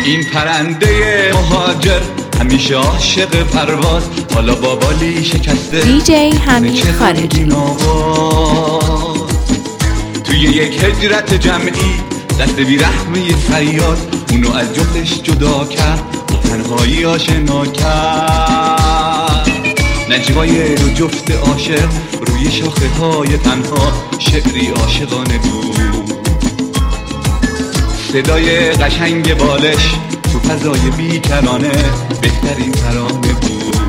این پرنده مهاجر همیشه عاشق پرواز، حالا با بالی شکسته دیجی حمید خارجی. توی یک هجرت جمعی دست بیرحمه صیاد اونو از جفتش جدا کرد و تنهایی آشنا کرد. نجوای دو جفت عاشق روی شاخه های تنها شعری عاشقانه بود. صدای قشنگ بالش تو فضای بیکرانه بهترین ترانه بود.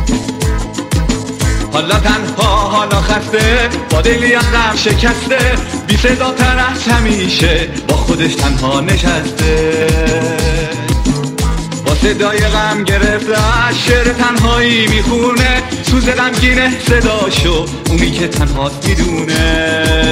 حالا تنها حالا خسته با دلی از غم شکسته، بی صدا تر از همیشه با خودش تنها نشسته. با صدای غم گرفته شعر تنهایی میخونه، سوز غمگینه صداشو اونی که تنهاست میدونه.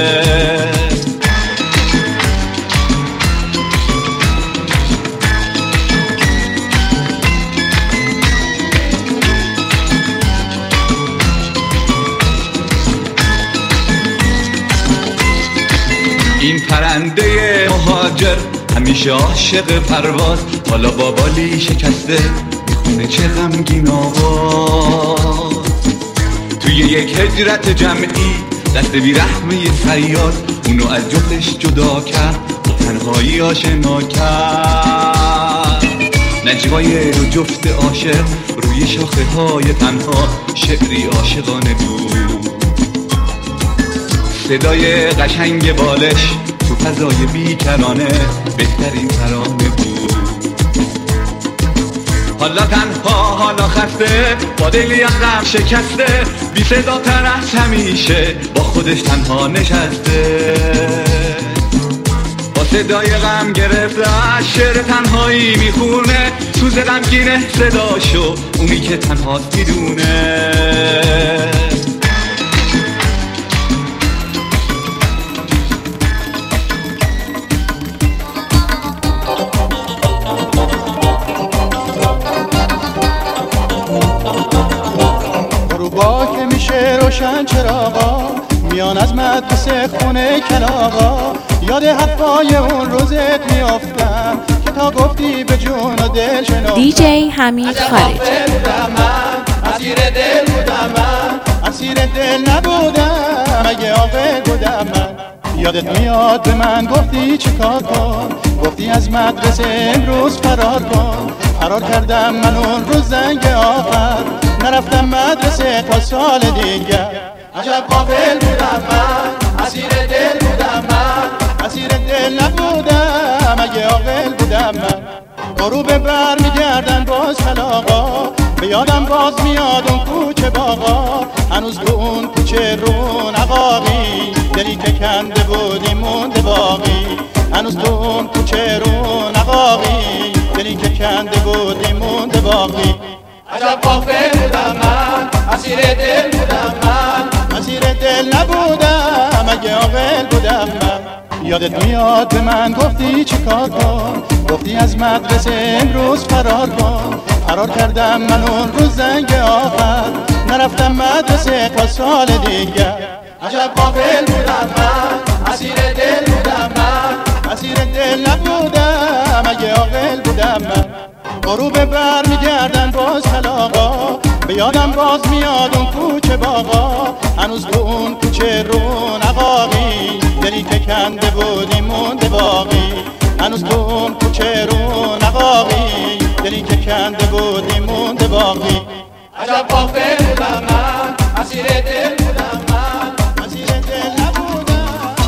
این پرنده مهاجر همیشه عاشق پرواز، حالا با بالی شکسته میخونه چه غمگین آواز. توی یک هجرت جمعی دست بیرحمه صیاد اونو از جفتش جدا کرد و تنهایی آشنا کرد. نجوای دو جفت عاشق روی شاخه های تنها شعری عاشقانه بود. صدای قشنگ بالش تو فضای بیکرانه بهترین ترانه بود. حالا تنها حالا خسته با دلی از غم شکسته، بی صدا تر از همیشه با خودش تنها نشسته. با صدای غم گرفته شعر تنهایی میخونه، سوز غمگینه صداشو اونی که تنهاست میدونه. روشن چراغا میان از مدرسه خونه کلاغا، یاد حرفای اون روزت میافتم که تا گفتی به جون و دل شناختم. دیجی حمید خارجی. اسیر دل بودم من، اسیر دل نبودم اگه عاقل بودم من. یادت میاد به من گفتی چیکار کن، گفتی از مدرسه امروز فرار کن. فرار کردم من اون روز زنگ آخر، نرفتم مدرسه تا سال دیگر. عجب غافل بودم من، اسیر دل بودم من، اسیر دل نبودم اگه عاقل بودم من. غروب بر میگردن باز خلاقا، به یادم باز میاد اون کوچه باغا. هنوز تو اون کوچه رون عقاقی، دلی که کنده بودی مونده باقی. هنوز تو اون کوچه رون عقاقی، دلی که کنده بودی مونده باقی. عجب غافل بودم من، اسیر دل بودم من، اسیر دل نبودم اگه عاقل بودم من. یادت میاد به من گفتی چیکار کن، گفتی از مدرسه امروز فرار کن. فرار کردم من اون روز زنگ آخر، نرفتم مدرسه تا سال دیگر. عجب غافل بودم من، اسیر دل بودم من، اسیر دل نبودم اگه عاقل بودم من. غروب بر میگردن باز خلاقا، به یادم باز میاد اون کوچه باغا. هنوز تو اون کوچه رون عقاقی، دلی که کنده بودی مونده باقی. هنوز تو اون کوچه رون عقاقی، دلی که کنده بودی مونده باقی. عجب غافل بودم من، اسیر دل بودم من، اسیر دل نبودم.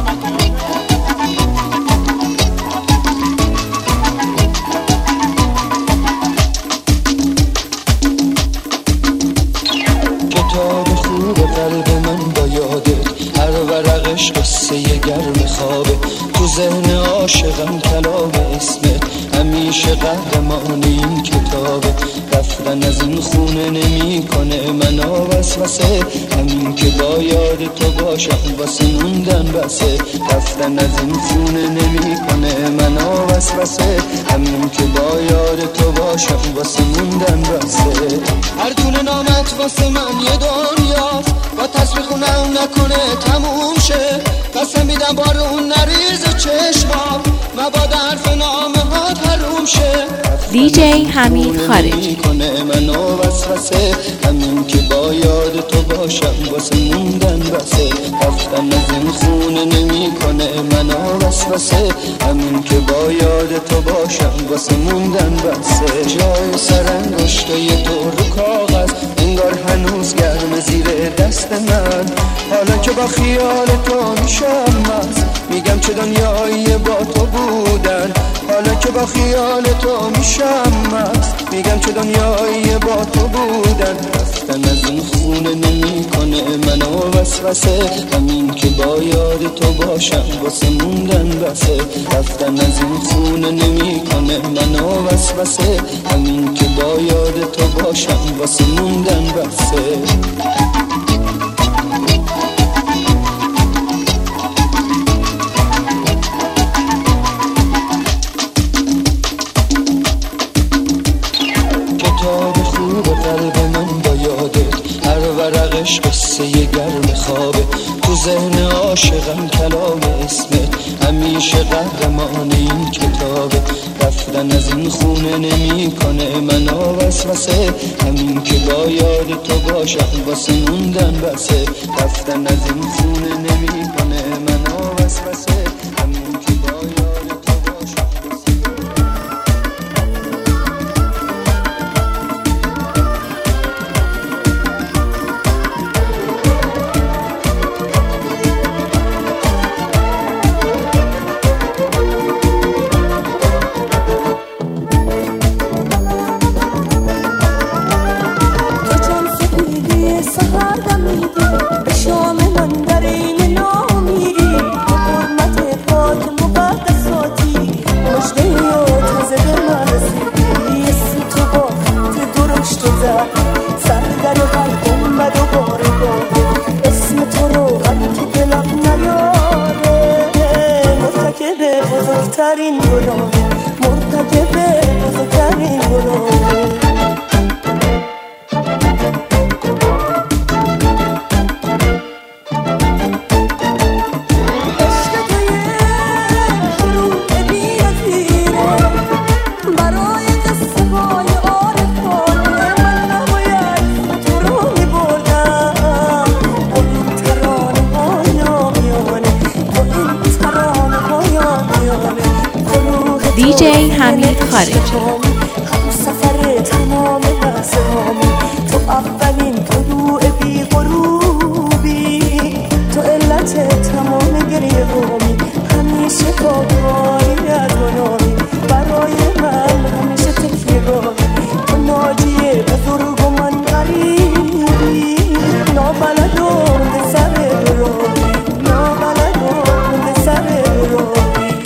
کتاب خوب قلب من با یادت، هر ورقش قصه گرم خوابه. تو ذهن عاشقم کلام اسمت، همیشه قهرمان این کتابه. رفتن از این خونه نمی کنه منو وسوسه، همین که با یاد تو باشم واسه موندن بسه. رفتن از این خونه نمی کنه منو وسوسه، همین که با یاد تو باشم واسه موندن بسه. هر دونه نامت واسه من یه دنیاست، با تصویر خونم نکنه تموم شه. قسم میدم بارون نریز چشما، مبادا حرف نامه ها حروم شه. دیجی حمید خارجی کنه منو وسوسه، همین که با یاد تو باشم واسه موندن بسه. رفتن از این خونه نمیکنه منو وسوسه، همین که با یاد تو باشم واسه موندن بسه. جای سر انگشتای تو رو کاغذ انگار هنوز گرم زیر دست من، حالا که با خیال تو میشم مست، میگم چه دنیایی با تو بودن. حالا که با خیال تو میشم مست، میگم چه دنیایی با تو بودن. رفتن از این خونه نمیکنه منو وسوسه، همین که با یاد تو باشم واسه موندن بسه. رفتن از این خونه نمیکنه منو وسوسه، همین که با یاد تو باشم واسه موندن بسه. قلب من با یادت هر ورقش قصه گرم خوابه، تو ذهن عاشقم کلام اسمت همیشه قهرمان این کتابه. رفتن از این خونه نمیکنه منو وسوسه، همین که با یاد تو باشم واسه موندن بسه. رفتن از این خونه نمیکنه منو وسوسه، همین که با یاد تو باشم واسه. بزرگترین گناه مرتکب بزرگترین گناه. دیجی حمید خارجی هم سفر تمام لحظه‌هامی، تو اولین طلوع بی غروبی، تو علت تمام گریه هامی، همیشه کاری از گناهی برای من، همیشه تکیه‌گاهی، تو ناجی بزرگ و من غریبی، نابلدم به سر راهی، نابلدم به سر راهی.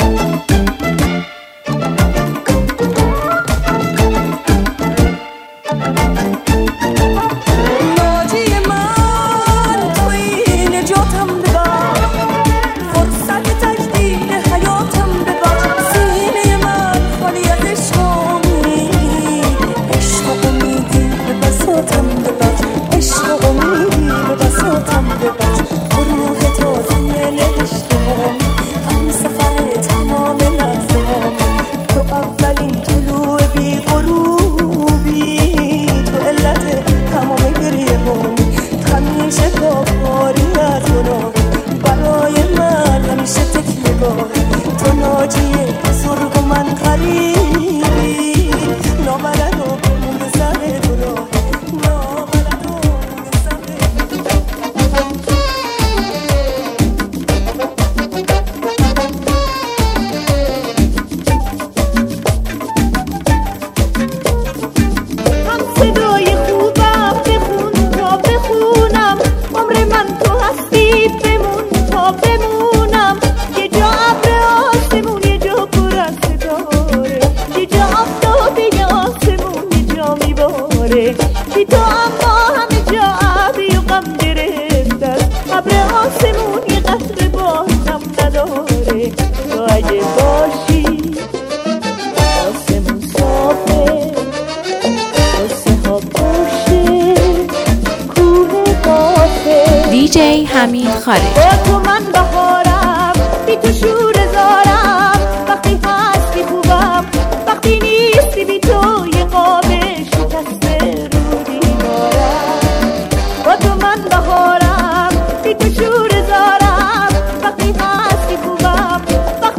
دیجی حمید خارجی با تو من بهارم، بی تو شور زارم، وقتی هستی خوبم، وقتی نیستی بی تو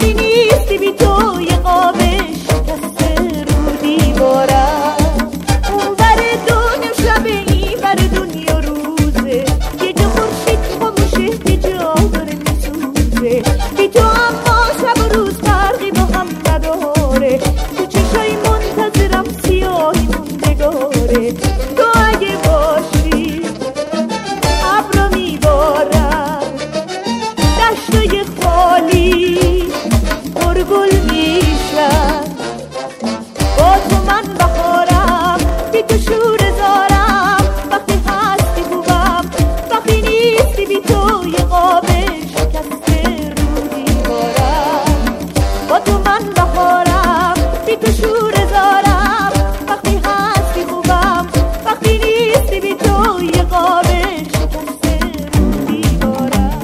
وقتی نیستی بی تو یه قاب شکسته رو دیوارم. اون بر دنیا شبه این بر دنیا روزه، یه جا خورشید خاموشه یه جا داره میسوزه. بی تو اما شب و روز فرقی با هم نداره، تو چشای منتظرم سیاهی موندگاره. تو اگه باشی ابرا میبارم، دشتای خالی پرگل میشن. با تو من بهارم، بی تو شوره زارم. وقتی هستی خوبم، وقتی نیستی بی تو یه قاب شکسته رو دیوارم. با تو من بهارم، بی تو شوره زارم. وقتی هستی خوبم، وقتی نیستی بی تو یه قاب شکسته رو دیوارم.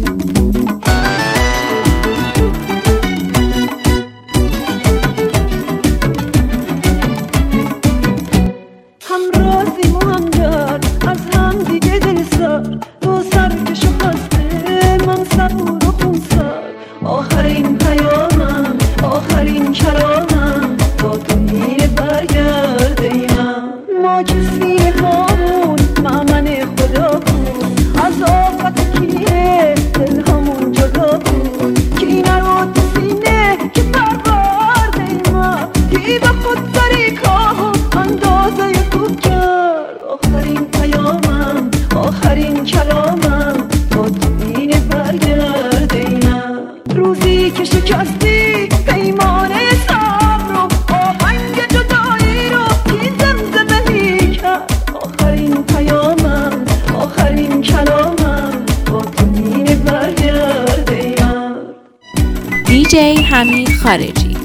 هم رازیم و هم دار، از هم دیگه دل سار. تو سرکش و خسته، من صبور و خونسار. آخرین پیامم، آخرین کلامم با تو میره برگرده اینم. ما که سینه هامون مأمن خدا بود، از آفت کیه دل همون جدا بود. که این رو تو سینه که پرورده ایمم، کی به خود داری که اندازه خوب کرد. آخرین پیامم، آخرین کلامم با تو میره برگرده اینم. روزی که شکستی پیمانه صبر رو، آهنگ جدایی رو کی زمزمه میکرد. آخرین پیامم، آخرین کلامم با تو میره برگرده اینم. دیجی حمید خارجی.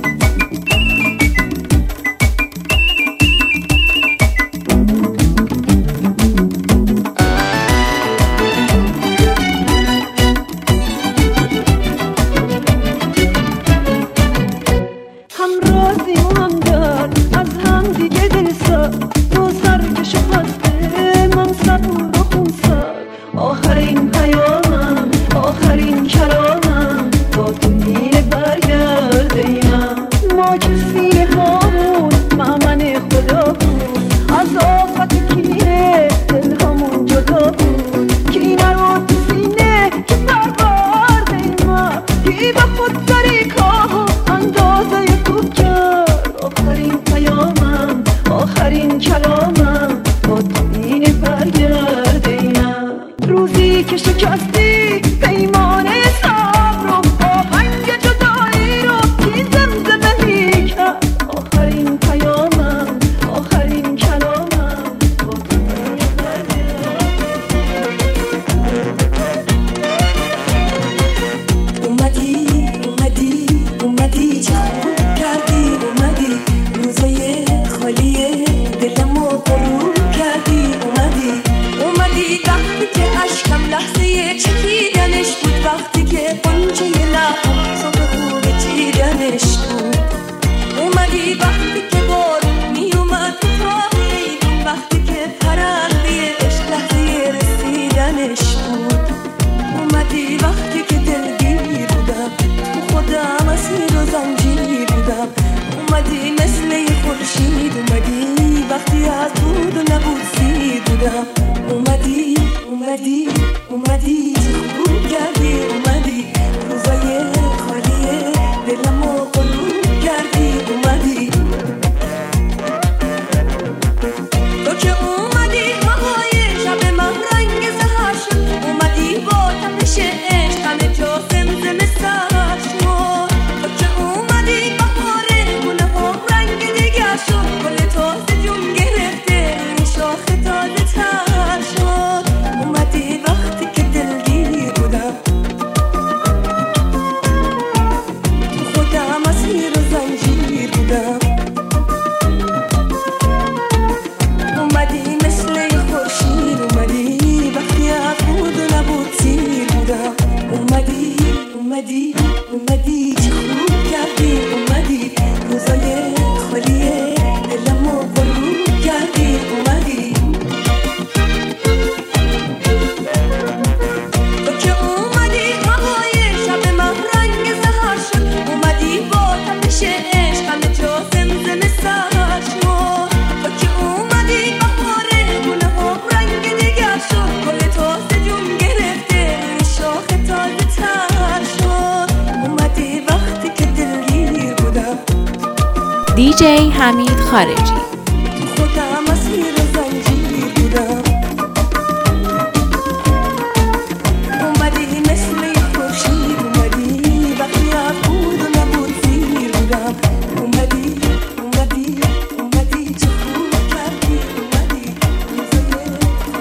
هم رازیم و هم دار، از هم دیگه دل سار. تو سرکش و خسته، من صبور و خونسار. آخرین پیامم، آخرین کلامم با تو میره برگرده اینم. ما که سینه هامون مأمن خدا بود، از آفت کیه دل همون جدا بود. که این رو تو سینه که پرورده ایمم، کی به خود داری که اندازه خوب کرد. آخرین پیامم، آخرین کلامم با تو میره برگرده اینم. روزی که شکستی پیمانه صبر رو، آهنگ جدایی رو کی زمزمه میکرد. آخرین پیامم، آخرین کلامم با تو میره برگرده. اومدی اومدی اومدی، چه خوب کردی اومدی. روزای خالی دلمو پرو کردی اومدی. اومدی وقتی که اشکم لحظه چکیدنش بود، وقتی که قنچه لبم صبح خوب چیدنش بود. اومدی وقتی که بارون می اومد تا حیرون، وقتی که پرنده عشق لحظه رسیدنش بود. اومدی وقتی که دلگیر بودم، تو خودم اسیر و زنجیر بودم. اومدی مثل یه خورشید اومدی، وقتی از بود و نبود سیر بودم. اومدی اومدی اومدی، چه خوب کردی اومدی. روزای خالی دلمو غروب کردی اومدی. تو که اومدی هوای شب من رنگ سحر شد، اومدی با تپش عشق همه جا زمزمه سر شد. تو که اومدی بهار گونه ها رنگ دیگر شد، گل تازه جون گرفته روی شاخ تازه تر شد. اومدی وقتی که دلگیر بودم، تو خودم اسیر و زنجیر بودم. اومدی مثل یه خورشید اومدی، وقتی از بود و نبود سیر بودم. اومدی اومدی اومدی، چه خوب کردی اومدی. روزای خالی دلمو غروب کردی اومدی. تو که اومدی هوای شب من رنگ سحر شد، دیجی حمید خارجی. خودم اسیر زنجیر بودم، اومدی مثل خورشید، اومدی وقتی از بود و نبود زیر بودم، اومدی چه خوب کردی، اومدی روزای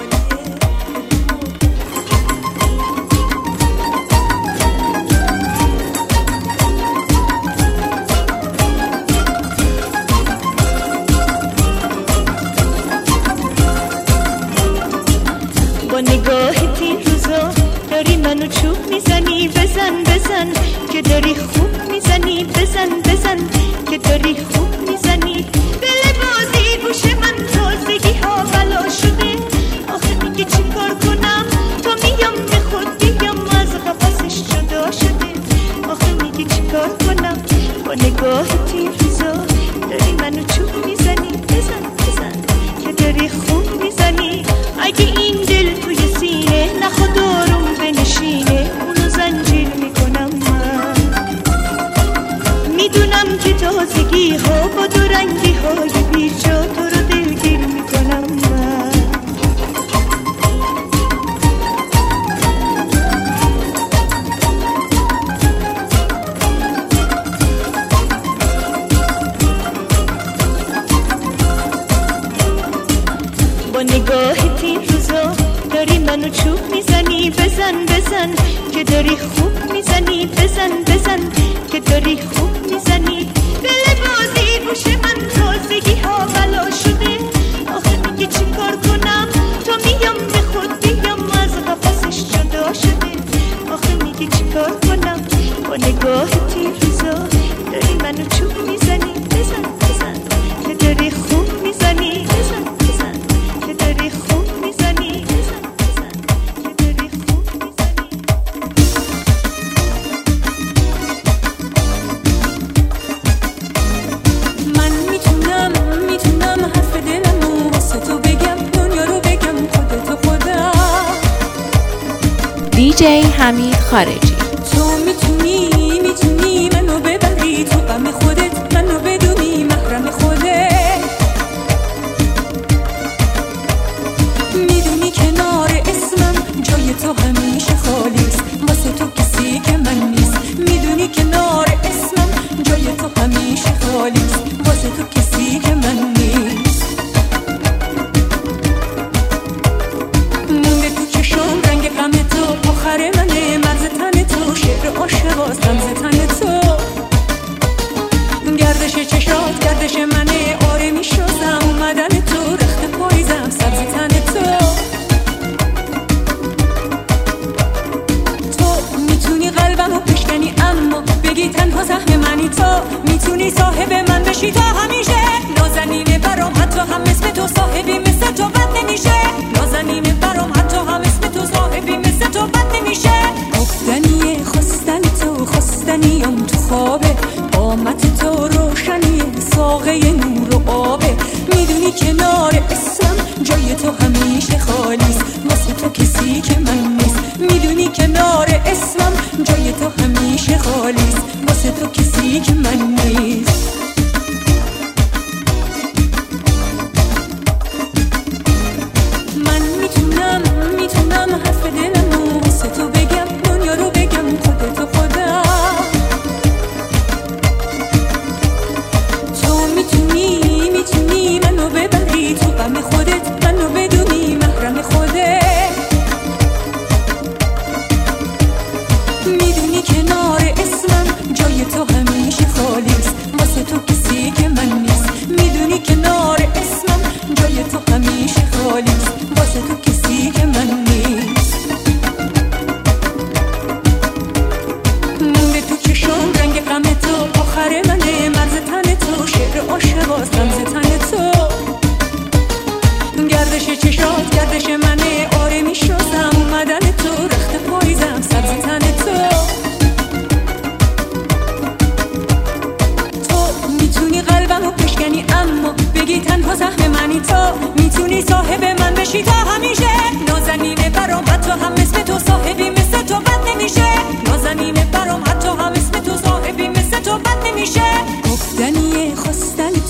با نگاهت این روزا داری منو چوب میزنی، بزن که داری خوب میزنی، بزن که داری خوب میزنی. دل بازی گوش من تازگی ها بلا شده، آخه میگه چی کار کنم تا میام به خود بیام از قفسش جدا شده، آخه میگه چی کار کنم. با نگاهت این روزا داری منو چوب میزنی، بزن که داری خوب میزنی. اگه این دل توی سینه نخواد آروم بنشینه، اونو زنجیر میکنم من. میدونم که تازگی ها با دو رنگی های بیجا تو رو دلگیر میکنم من. با نگاهت این روزا داری منو چوب میزنی، بزن که داری خوب میزنی، بزن که داری خوب میزنی. دل بازی گوش من تازگی ها بلا شده، آخه میگه چی کار کنم تا میام به خود بیام از قفسش جدا شده، آخه میگه چی کار کنم. با نگاهت این روزا داری منو چوب میزنی، بزن که داری خوب میزنی، بزن که داری خوب میزنی، بزن که داری خوب میزنی. من میتونم حرف دلمو واسه تو بگم، دنیا رو بگم خودم. دیجی حمید خارجی. تو میتونی منو ببری تو غم خودت، منو بدونی محرم خودت. میدونی کنار اسمم جای تو همیشه خالیست، واسه تو کسی که من نیست. میدونی کنار اسمم جای تو همیشه خالیست، واسه تو کسی که من نیست. مونده تو چشم رنگ غم تو، آخر منه مرز تن تو، شعر عاشقاست رمز تن تو. گردش چشات گردش منه، آره میشازم اومدن تو، رخت پاییزم سبز تن تو. تو میتونی قلبمو بشکنی اما بگی تنها سهم منی، تو میتونی صاحب من بشی تا همیشه. نازنینه برام حتی هم اسم تو صاحبی مثل تو بد نمیشه، نازنینه برام حتی هم اسم تو صاحبی مثل تو بد نمیشه. گفتنیه خواستن تو، خواستنیم تو خوابه، قامت تو روشنیه ساقه نور و آبه. میدونی کنار اسمم جای تو همیشه خالیست، واسه تو کسی که من نیست. میدونی کنار اسمم جای تو همیشه خالیست، واسه تو کسی که من نیست. من میتونم حرف دلمو واسه تو بگم، دنیا رو بگم خودم. تو میتونی منو ببری تو غم خودت، منو بدونی محرم خودت. میدونی کنار اسمم جای تو همیشه خالیست، واسه تو کسی که من نیست. میدونی کنار اسمم جای تو همیشه خالیست، واسه تو کسی که من نیست. مونده تو چشم رنگ غم تو، آخر منه مرز تن تو، شعر عاشقاست رمز تن تو. گردش چشات گردش منه، آره میشازم اومدن تو، رخت پاییزم سبز تن تو. تو میتونی قلبمو بشکنی اما بگی تنها سهم منی، تو میتونی صاحب من بشی تا همیشه. نازنینه برام حتی هم اسم تو صاحبی مثل تو بد نمیشه، نازنینه برام حتی هم اسم تو صاحبی مثل تو بد نمیشه. گفتنیه خواستنی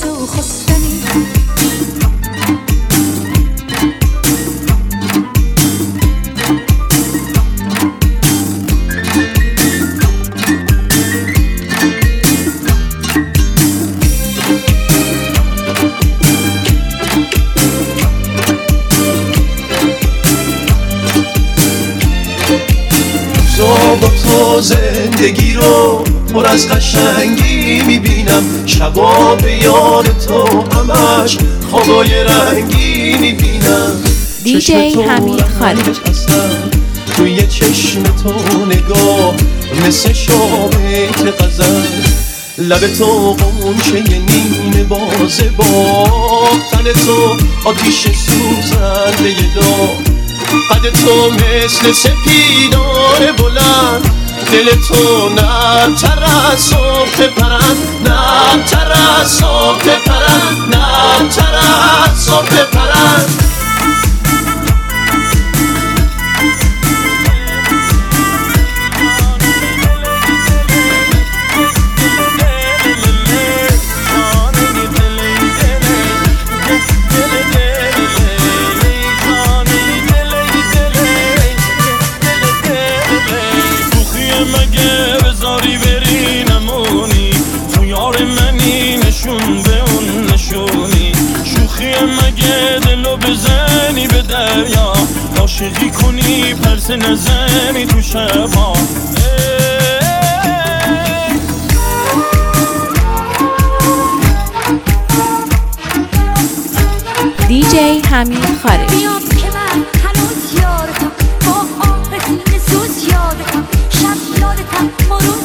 زندگی رو پر از قشنگی میبینم، شبا به یاد تو همش خوابای رنگی میبینم. دیجی حمید خالجی. توی چشم تو نگاه مثل شاهد غزل، لب تو قنچه نیمه بازه با تن تو آتیش سوزنده داغ، قد تو مثل سپیدار بلند، دل تو نرم‌تر از صبح پرند، نرم‌تر از صبح پرند، نرم‌تر از صبح پرند. عاشقی کنی پرس نزنی تو شبا. دیجی حمید خالجی. بیام که من هنوز یادتم، با آه سینه سوز یادتم، شب یادتم، مرور